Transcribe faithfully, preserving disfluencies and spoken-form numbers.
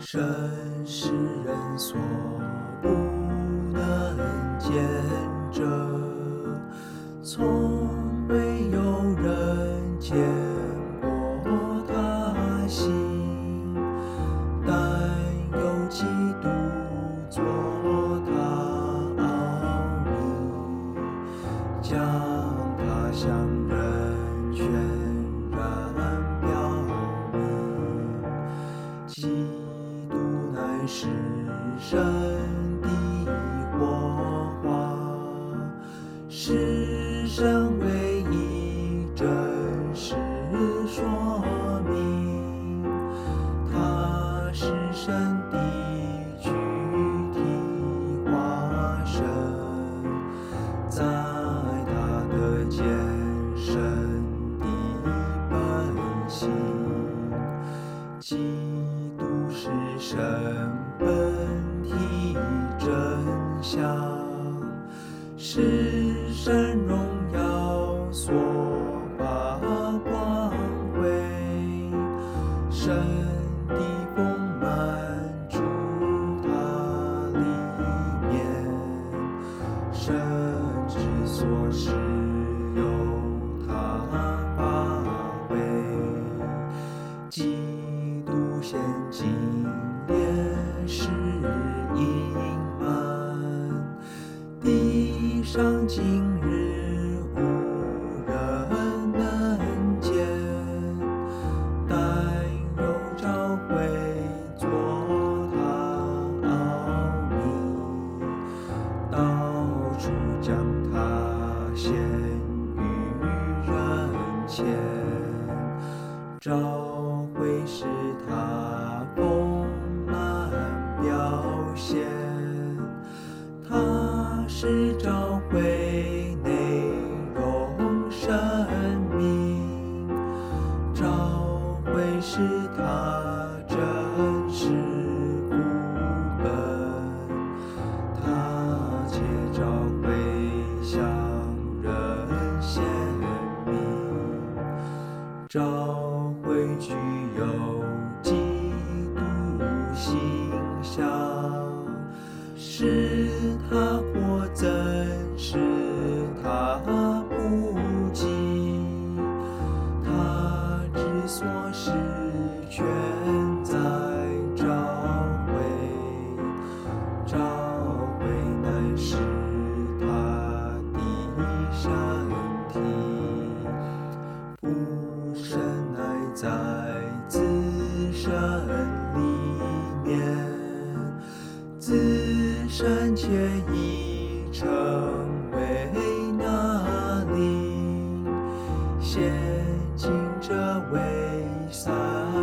身是人所不能见者，从未有人见过他形，但有基督作他奥秘，将他向人全然表明。基督乃是神的活化，是神唯一真实说明。他是神的具体化身，在他的见神的本性。基督是神本体真相，是神荣耀所发光辉，神的丰满住他里面，神之所是由他发挥。基督现今也是隐瞒，地上今日无人能见，但有召会作他奥秘，到处将他显于人前。召会是他丰满表现，他是召会内容生命，召会是他真实副本，他借召会向人显明。召会具有基督形象，是他扩增，是他普及，他之所是全在召会，召会乃是他的身体。父神乃在子神里面，子神且已成为那灵，现今这为三